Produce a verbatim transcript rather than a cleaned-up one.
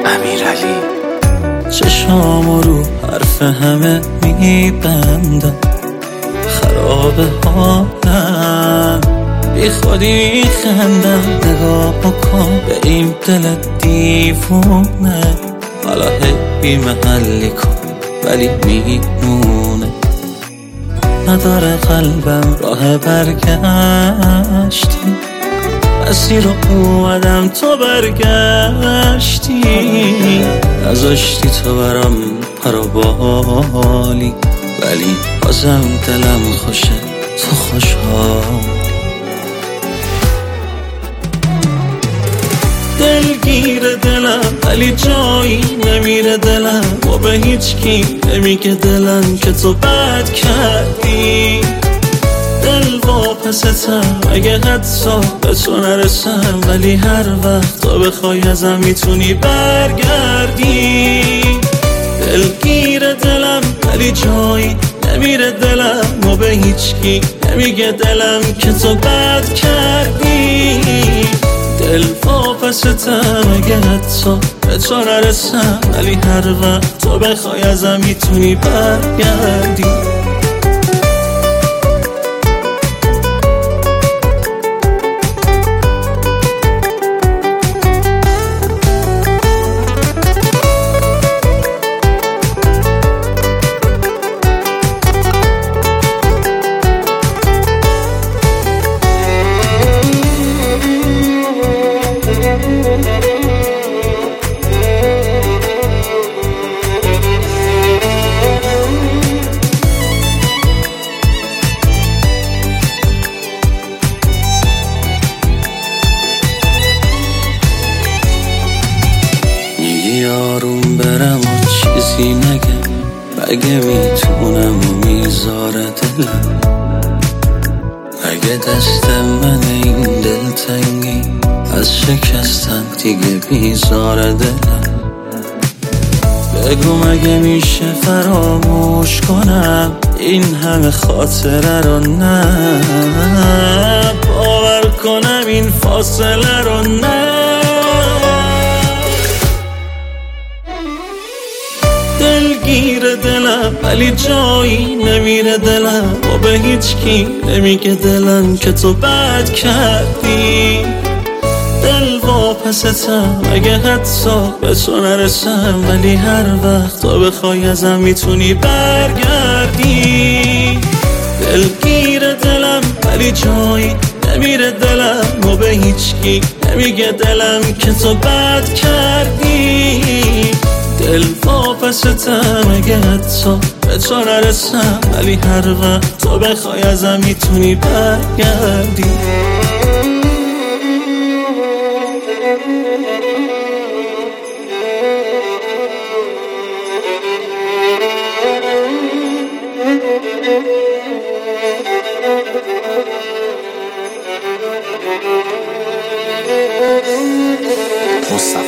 امیرعلی. چشام رو حرف همه میبندم، خراب حالم، بی خودی میخندم. نگاه بکن به این دل دیوونه، حالا هی محلی کن ولی میمونه. نداره قلبم راه برگشتی، مسیر رو اومدم تو برگشتی. نذاشتی تو برام پرو بالی، ولی بازم دلم خوشه تو خوشحال. دلگیر دلم ولی جایی نمیره دلم، و به هیچ کی نمیگه دلم که تو بد کردی. دل واپستم اگه حتی به تو نرسم، ولی هر وقت تو بخوای ازم میتونی برگردی. دلگیر دلم ولی جایی نمیره دلم، و به هیچ کی نمیگه دلم که تو بد کردی. دل واپستم اگه حتی به تو نرسم، ولی هر وقت تو بخوای ازم میتونی برگردی. آروم برم و چیزی نگم، اگه میتونم و میذاره دلم. اگه دست من این دل تنگی از شکستن دیگه بیزاره دلم. بگو مگه میشه فراموش کنم این همه خاطره رو؟ نه باور کنم این فاصله رو. نه دلگیر دلم ولی جایی نمیره دلم، و به هیچ کی نمیگه دلم که تو بد کردی. دل واپستم اگه حتی به تو نرسم، ولی هر وقت تو بخوای ازم میتونی برگردی. دلگیر دلم ولی جایی نمیره دلم، و به هیچ کی نمیگه دلم که تو بد کردی. دل واپستم اگه حتی به تو نرسم، ولی هر وقت تو بخوای ازم میتونی برگردی. مصطفی